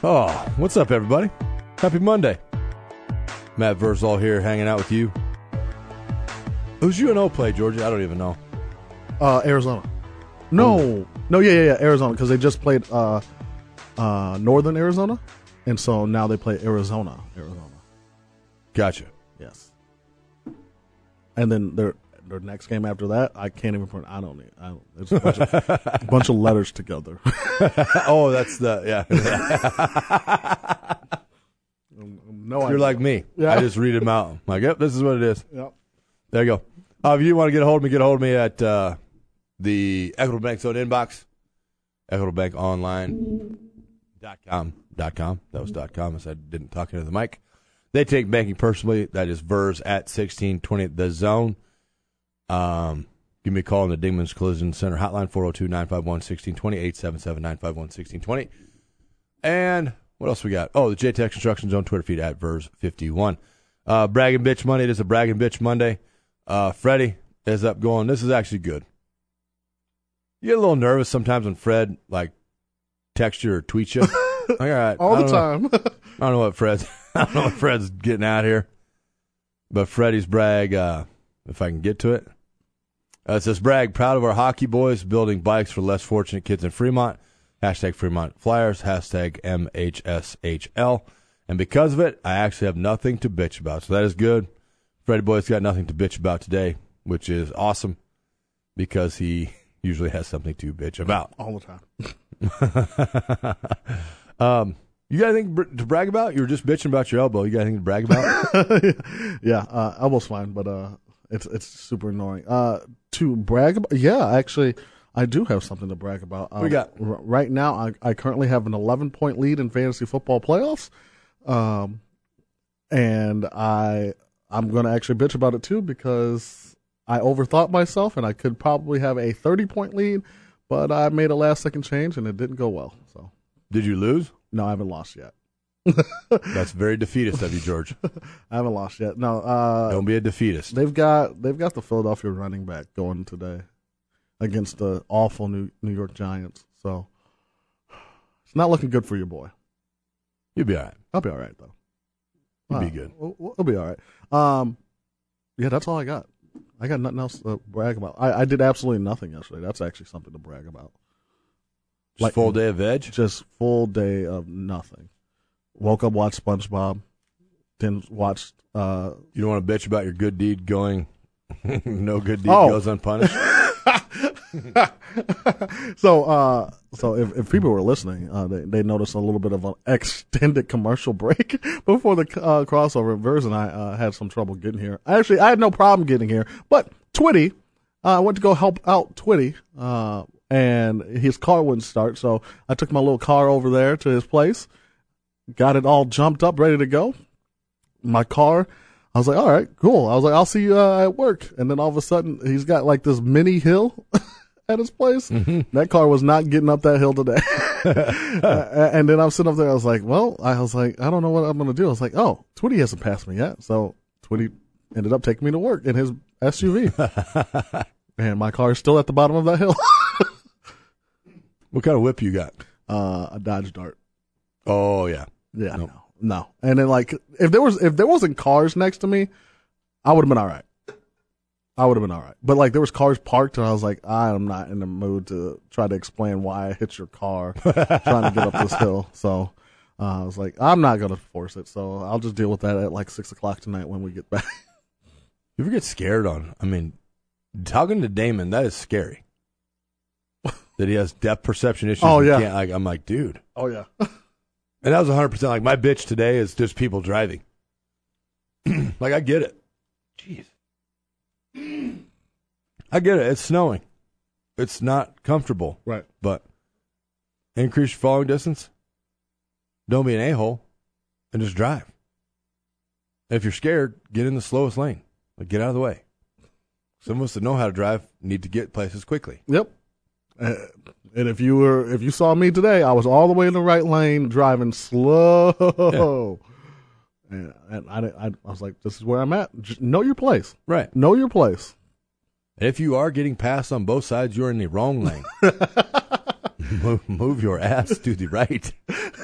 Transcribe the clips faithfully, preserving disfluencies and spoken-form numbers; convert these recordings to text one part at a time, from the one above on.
Oh, what's up, everybody? Happy Monday. Matt Verzal here, hanging out with you. Who's U N O play, Georgia? I don't even know. Uh, Arizona. No. Oh. No, yeah, yeah, yeah, Arizona, because they just played uh, uh, Northern Arizona, and so now they play Arizona, Arizona. Gotcha. Yes. And then their their next game after that, I can't even pronounce. I don't need. I don't. It's a bunch of, a bunch of letters together. Oh, that's the yeah. No, You're idea. like me. Yeah. I just read them out. I'm like, yep, this is what it is. Yep. There you go. Uh, if you want to get a hold of me, get a hold of me at uh, the Equitable Bank Zone inbox, equitable bank online dot com. Dot com. That was dot com. I said didn't talk into the mic. They take banking personally. That is Verz at sixteen twenty The Zone. Um, give me a call on the Dingman's Collision Center hotline, four oh two, nine five one, one six two zero, eight seven seven, nine five one, one six two zero. And what else we got? Oh, the J T X Construction Zone Twitter feed at Verz fifty-one. Uh, Brag and Bitch Monday. It is a Brag and Bitch Monday. Uh, Freddie is up going. This is actually good. You get a little nervous sometimes when Fred, like, texts you or tweets you. Like, all right. All the time. I don't know what Fred's, I don't know what Fred's getting out here. But Freddie's brag, uh, if I can get to it. Uh, it says, brag, proud of our hockey boys building bikes for less fortunate kids in Fremont. Hashtag Fremont Flyers. Hashtag M H S H L. And because of it, I actually have nothing to bitch about. So that is good. Freddie Boy's got nothing to bitch about today, which is awesome because he usually has something to bitch about. All the time. um, you got anything to brag about? You were just bitching about your elbow. You got anything to brag about? Yeah, uh, elbow's fine, but uh, it's it's super annoying. Uh, to brag about? Yeah, actually, I do have something to brag about. Um, we got r- right now. I, I currently have an eleven point lead in fantasy football playoffs, um, and I I'm going to actually bitch about it too because I overthought myself and I could probably have a thirty point lead, but I made a last second change and it didn't go well. So, did you lose? No, I haven't lost yet. That's very defeatist of you, George. I haven't lost yet. No, uh, don't be a defeatist. They've got they've got the Philadelphia running back going today against the awful New New York Giants. So it's not looking good for your boy. You'll be all right. I'll be all right though. You'll uh, be good. We'll, we'll be all right. Um, yeah, that's all I got. I got nothing else to brag about. I, I did absolutely nothing yesterday. That's actually something to brag about. Just Like, full day of veg? Just full day of nothing. Woke up, watched SpongeBob, then watched. Uh, you don't want to bitch about your good deed going. No good deed oh. goes unpunished. so, uh, so if, if people were listening, uh, they they noticed a little bit of an extended commercial break before the uh, crossover. Verz and I uh, had some trouble getting here. Actually, I had no problem getting here, but Twitty, uh, I went to go help out Twitty, uh, and his car wouldn't start. So I took my little car over there to his place, got it all jumped up, ready to go. My car. I was like, all right, cool. I was like, I'll see you uh, at work. And then all of a sudden, he's got like this mini hill at his place. Mm-hmm. That car was not getting up that hill today. uh, and then I'm sitting up there. I was like, well, I was like, I don't know what I'm going to do. I was like, oh, Twitty hasn't passed me yet. So Twitty ended up taking me to work in his S U V. And my car is still at the bottom of that hill. What kind of whip you got? Uh, a Dodge Dart. Oh, yeah. Yeah, nope. no. No. And then like if there was if there wasn't cars next to me, I would have been all right. I would have been all right. But like there was cars parked and I was like, I'm not in the mood to try to explain why I hit your car trying to get up this hill. So uh, I was like, I'm not gonna force it. So I'll just deal with that at like six o'clock tonight when we get back. You ever get scared on? I mean, talking to Damon, that is scary. That he has depth perception issues. Oh yeah. Can't, like, I'm like, dude. Oh yeah. And that was one hundred percent. Like, my bitch today is just people driving. Like, I get it. Jeez. I get it. It's snowing. It's not comfortable. Right. But increase your following distance. Don't be an a-hole. And just drive. And if you're scared, get in the slowest lane. Like, get out of the way. Some of us that know how to drive need to get places quickly. Yep. Uh, and if you were, if you saw me today, I was all the way in the right lane, driving slow. Yeah. And, and I, I, I was like, "This is where I'm at. Just know your place, right? Know your place." And if you are getting passed on both sides, you're in the wrong lane. move, move your ass to the right,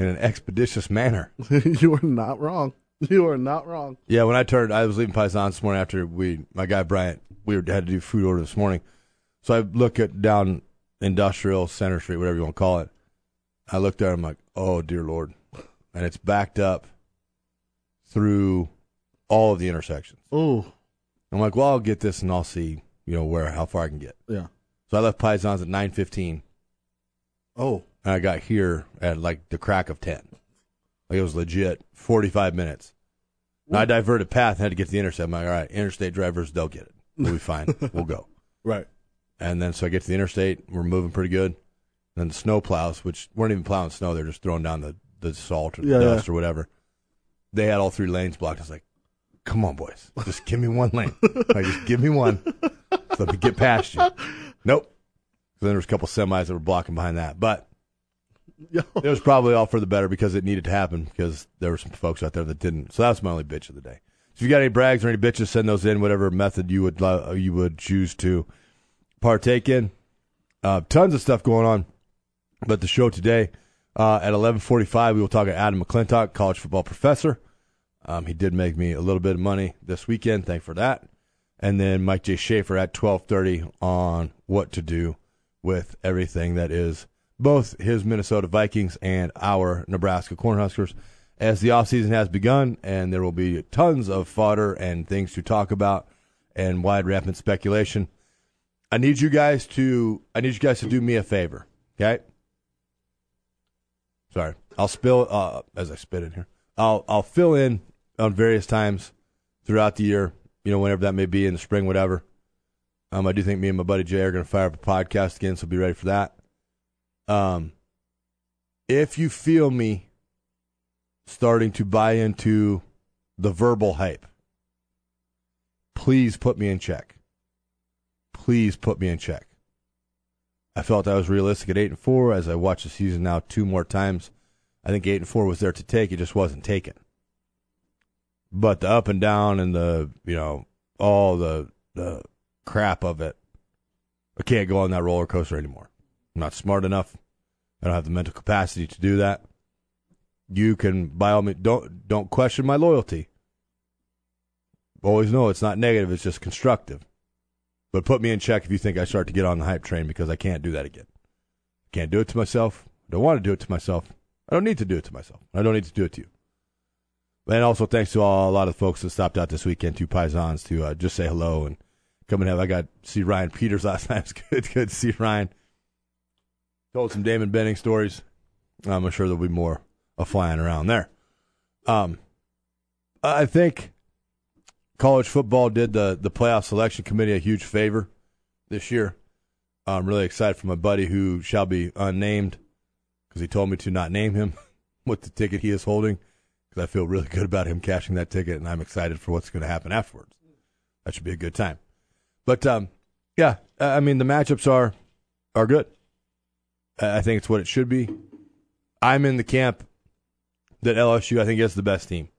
in an expeditious manner. You are not wrong. You are not wrong. Yeah, when I turned, I was leaving Paisan this morning after we, my guy Bryant, we were, had to do food order this morning. So I look at down Industrial Center Street, whatever you want to call it. I looked there, I'm like, oh, dear Lord. And it's backed up through all of the intersections. Oh. I'm like, well, I'll get this and I'll see, you know, where, how far I can get. Yeah. So I left Paisan's at nine fifteen. Oh. And I got here at like the crack of ten. Like it was legit forty-five minutes. And I diverted path and had to get to the interstate. I'm like, all right, interstate drivers, they'll get it. We'll be fine. We'll go. Right. And then so I get to the interstate. We're moving pretty good. And then the snow plows, which weren't even plowing snow. They're just throwing down the, the salt or the yeah, dust yeah. or whatever. They had all three lanes blocked. I was like, come on, boys. Just give me one lane. Like, just give me one. So let me get past you. Nope. So then there was a couple semis that were blocking behind that. But Yo. it was probably all for the better because it needed to happen because there were some folks out there that didn't. So that's my only bitch of the day. So if you got any brags or any bitches, send those in, whatever method you would uh, you would choose to partake in. Uh, tons of stuff going on. But the show today, uh, at eleven forty-five, we will talk to Adam McClintock, college football professor. Um, he did make me a little bit of money this weekend. Thank for that. And then Mike J. Schaefer at twelve thirty on what to do with everything that is both his Minnesota Vikings and our Nebraska Cornhuskers as the offseason has begun, and there will be tons of fodder and things to talk about and wide rampant speculation. I need you guys to I need you guys to do me a favor, okay? Sorry. I'll spill uh, as I spit in here. I'll I'll fill in on various times throughout the year, you know, whenever that may be, in the spring, whatever. Um, I do think me and my buddy Jay are going to fire up a podcast again, so be ready for that. Um, if you feel me starting to buy into the verbal hype, please put me in check. Please put me in check. I felt I was realistic at eight and four. As I watch the season now two more times, I think eight and four was there to take. It just wasn't taken. But the up and down and the, you know, all the the crap of it, I can't go on that roller coaster anymore. I'm not smart enough. I don't have the mental capacity to do that. You can, by all means, don't don't question my loyalty. Always know it's not negative; it's just constructive. But put me in check if you think I start to get on the hype train, because I can't do that again. Can't do it to myself. I don't want to do it to myself. I don't need to do it to myself. I don't need to do it to you. And also thanks to all, a lot of the folks that stopped out this weekend, to Paisans, to uh, just say hello and come and have. I got to see Ryan Peters last night. It's good, good to see Ryan. Told some Damon Benning stories. I'm sure there'll be more of flying around there. Um, I think college football did the, the playoff selection committee a huge favor this year. I'm really excited for my buddy who shall be unnamed, because he told me to not name him with the ticket he is holding, because I feel really good about him cashing that ticket, and I'm excited for what's going to happen afterwards. That should be a good time. But, um, yeah, I mean, the matchups are are good. I think it's what it should be. I'm in the camp that L S U, I think, is the best team.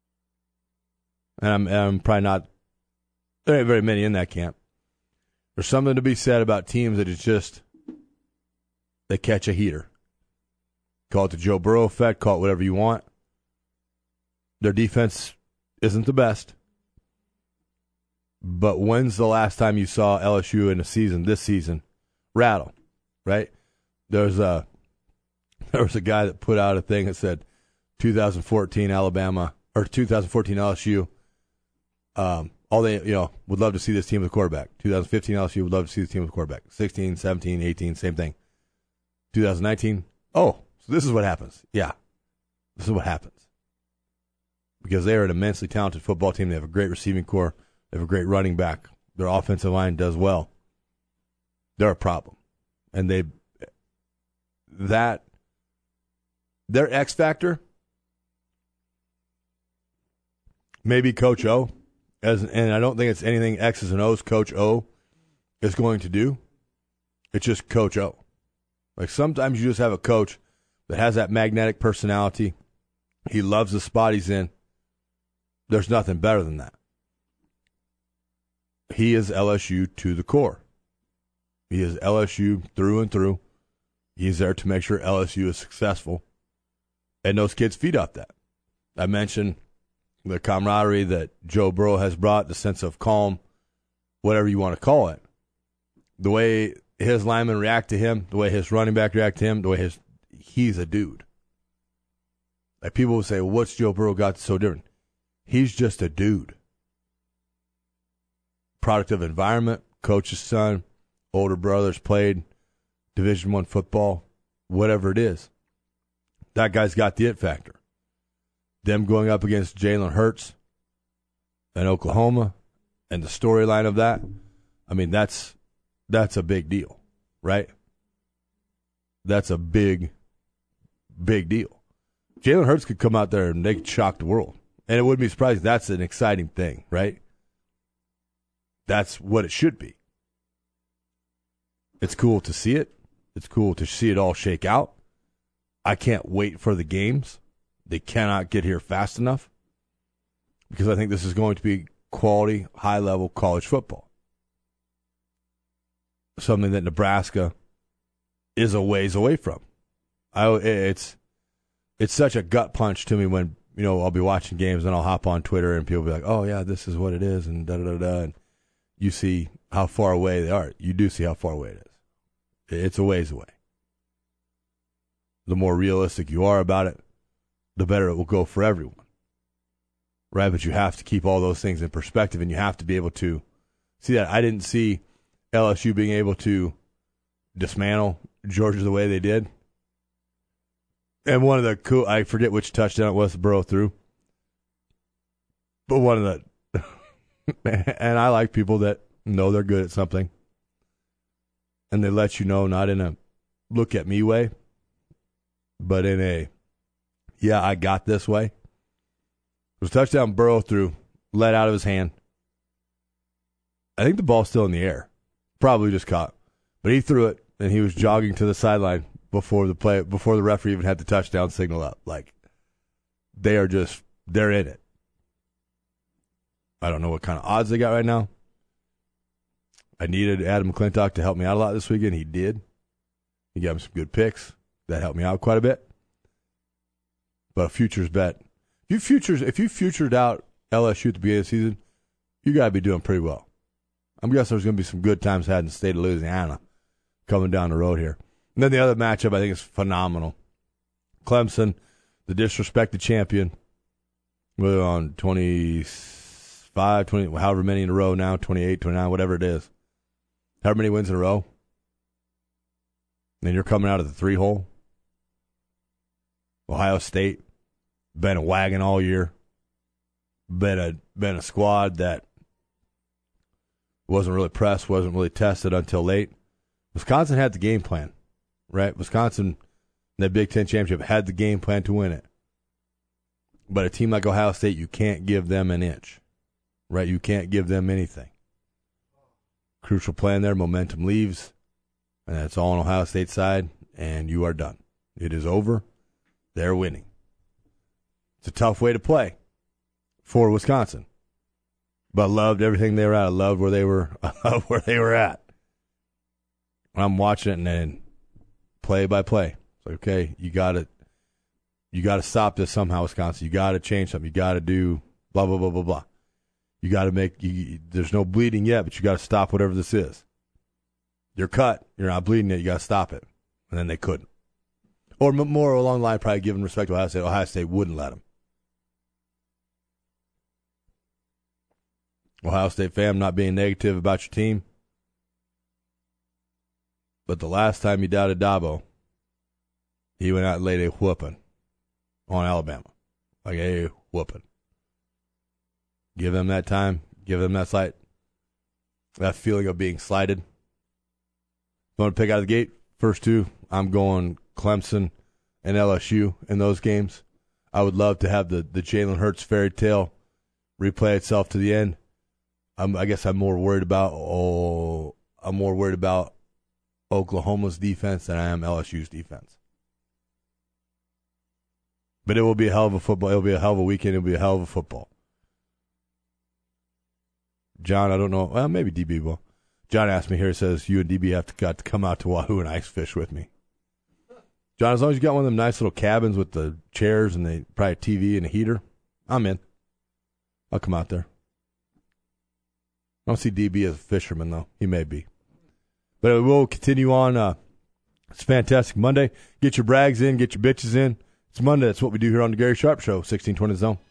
And I'm, I'm probably not, there ain't very many in that camp. There's something to be said about teams that it's just, they catch a heater. Call it the Joe Burrow effect, call it whatever you want. Their defense isn't the best. But when's the last time you saw L S U in a season, this season, rattle, right? There's a, there was a guy that put out a thing that said twenty fourteen Alabama, or twenty fourteen L S U, um, all they, you know, would love to see this team with a quarterback. twenty fifteen L S U would love to see this team with a quarterback. sixteen, seventeen, eighteen, same thing. twenty nineteen, oh, so this is what happens. Yeah, this is what happens. Because they are an immensely talented football team. They have a great receiving core. They have a great running back. Their offensive line does well. They're a problem. And they, that, their X factor, maybe Coach O, as and I don't think it's anything X's and O's Coach O is going to do. It's just Coach O. Like, sometimes you just have a coach that has that magnetic personality. He loves the spot he's in. There's nothing better than that. He is L S U to the core. He is L S U through and through. He's there to make sure L S U is successful. And those kids feed off that. I mentioned the camaraderie that Joe Burrow has brought, the sense of calm, whatever you want to call it. The way his linemen react to him, the way his running back react to him, the way his he's a dude. Like people will say, well, what's Joe Burrow got so different? He's just a dude. Product of environment, coach's son, older brothers played Division One football, whatever it is. That guy's got the it factor. Them going up against Jalen Hurts in Oklahoma and the storyline of that, I mean, that's that's a big deal, right? That's a big, big deal. Jalen Hurts could come out there and they could shock the world. And it wouldn't be surprising. That's an exciting thing, right? That's what it should be. It's cool to see it. It's cool to see it all shake out. I can't wait for the games. They cannot get here fast enough because I think this is going to be quality, high-level college football. Something that Nebraska is a ways away from. I, it's it's such a gut punch to me when, you know, I'll be watching games and I'll hop on Twitter and people will be like, oh, yeah, this is what it is, and da-da-da-da. And you see how far away they are. You do see how far away it is. It's a ways away. The more realistic you are about it, the better it will go for everyone. Right? But you have to keep all those things in perspective, and you have to be able to see that. I didn't see L S U being able to dismantle Georgia the way they did. And one of the cool, I forget which touchdown it was that Burrow threw, but one of the, and I like people that know they're good at something, and they let you know, not in a look at me way, but in a, yeah, I got this way. It was a touchdown Burrow threw, let out of his hand. I think the ball's still in the air. Probably just caught. But he threw it, and he was jogging to the sideline before the play, before the referee even had the touchdown signal up. Like, they are just, they're in it. I don't know what kind of odds they got right now. I needed Adam McClintock to help me out a lot this weekend. He did. He got me some good picks. That helped me out quite a bit. But a futures bet. If you futures, if you futured out L S U at the beginning of the season, you got to be doing pretty well. I'm guessing there's going to be some good times had in the state of Louisiana coming down the road here. And then the other matchup I think is phenomenal. Clemson, the disrespected champion, we're on twenty-five, twenty, however many in a row now, twenty-eight, twenty-nine, whatever it is. However many wins in a row. And you're coming out of the three hole. Ohio State, been a wagon all year. Been a been a squad that wasn't really pressed, wasn't really tested until late. Wisconsin had the game plan, right? Wisconsin, in that Big Ten championship, had the game plan to win it. But a team like Ohio State, you can't give them an inch, right? You can't give them anything. Crucial plan there, momentum leaves, and that's all on Ohio State's side, and you are done. It is over. They're winning. It's a tough way to play for Wisconsin. But loved everything they were at. I loved where they were I loved where they were at. I'm watching it and then play by play. It's like, okay, you gotta you gotta stop this somehow, Wisconsin. You gotta change something. You gotta do blah blah blah blah blah. You gotta make you, there's no bleeding yet, but you gotta stop whatever this is. You're cut, you're not bleeding yet, you gotta stop it. And then they couldn't. Or more along the line, probably giving respect to Ohio State, Ohio State wouldn't let them. Ohio State fam, not being negative about your team. But the last time you doubted Dabo, he went out and laid a whooping on Alabama. Like a whooping. Give them that time. Give them that slight, that feeling of being slighted. I'm going to pick out of the gate. First two, I'm going Clemson and L S U in those games. I would love to have the, the Jalen Hurts fairy tale replay itself to the end. I'm, I guess I'm more worried about oh, I'm more worried about Oklahoma's defense than I am L S U's defense. But it will be a hell of a football. It will be a hell of a weekend. It will be a hell of a football. John, I don't know. Well, maybe D B will. John asked me here, says, you and D B have to, got to come out to Wahoo and ice fish with me. John, as long as you got one of them nice little cabins with the chairs and the probably a T V and a heater, I'm in. I'll come out there. I don't see D B as a fisherman, though. He may be. But we'll continue on. Uh, it's fantastic Monday. Get your brags in. Get your bitches in. It's Monday. That's what we do here on the Gary Sharp Show, sixteen twenty Zone.